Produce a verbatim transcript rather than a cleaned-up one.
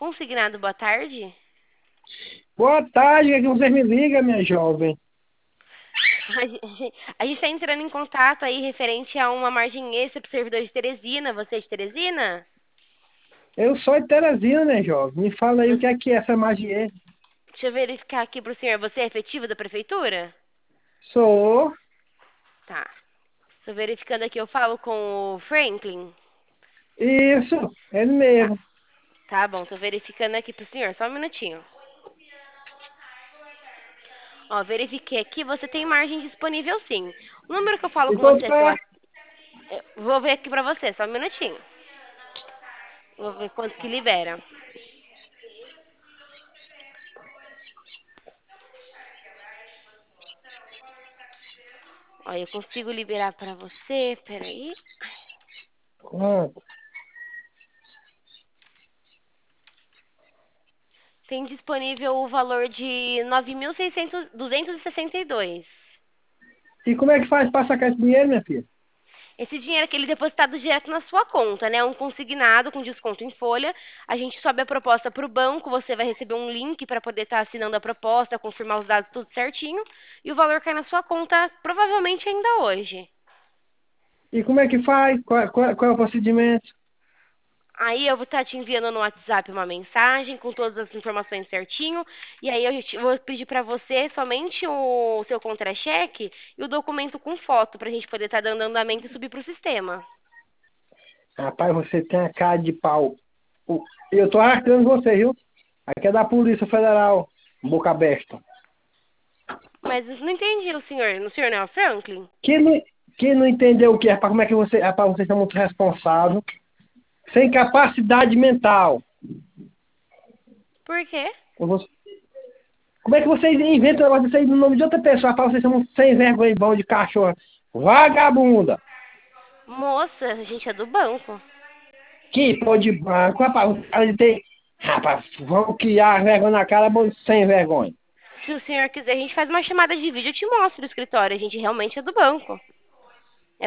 Consignado, boa tarde. Boa tarde, é que você me liga, minha jovem. A gen- a gente está entrando em contato aí referente a uma margem extra para o servidor de Teresina. Você é de Teresina? Eu sou de Teresina, né, jovem? Me fala aí o que Você- é que é essa magia. Deixa eu verificar aqui para o senhor. Você é efetivo da prefeitura? Sou. Tá. Estou verificando aqui. Eu falo com o Franklin. Isso, ele Tá. mesmo. Tá bom. Estou verificando aqui para o senhor. Só um minutinho. Ó, verifiquei aqui. Você tem margem disponível, sim. O número que eu falo E com você quanto é seu. é? WhatsApp- eu Vou ver aqui para você. Só um minutinho. Vou ver quanto que libera. Ó, eu consigo liberar para você. Peraí. Quanto? Tem disponível o valor de nove mil duzentos e sessenta e dois. E como é que faz para sacar esse dinheiro, minha filha? Esse dinheiro aqui ele é depositado direto na sua conta, né? Um consignado com desconto em folha. A gente sobe a proposta para o banco, você vai receber um link para poder estar assinando a proposta, confirmar os dados tudo certinho, e o valor cai na sua conta provavelmente ainda hoje. E como é que faz? Qual, qual- qual é o procedimento? Aí eu vou estar te enviando no WhatsApp uma mensagem com todas as informações certinho. E aí eu te- vou pedir para você somente o seu contra-cheque e o documento com foto para a gente poder estar dando andamento e subir para o sistema. Rapaz, você tem a cara de pau. O- Eu tô arrastando você, viu? Aqui é da Polícia Federal, boca besta. Mas eu não entendi o senhor. O senhor não é o Franklin? Que não, que não entendeu o que é, rapaz, como é que você, rapaz, vocês são muito responsáveis, sem capacidade mental. Por quê? Eu vou- Como é que vocês inventam um negócio desse aí no nome de outra pessoa? Rapaz, vocês são sem vergonha e bom de cachorro. Vagabunda. Moça, a gente é do banco. Que pô de banco. Rapaz, os caras tem... Rapaz, vão criar vergonha na cara, bom sem vergonha. Se o senhor quiser, a gente faz uma chamada de vídeo. Eu te mostro o escritório. A gente realmente é do banco.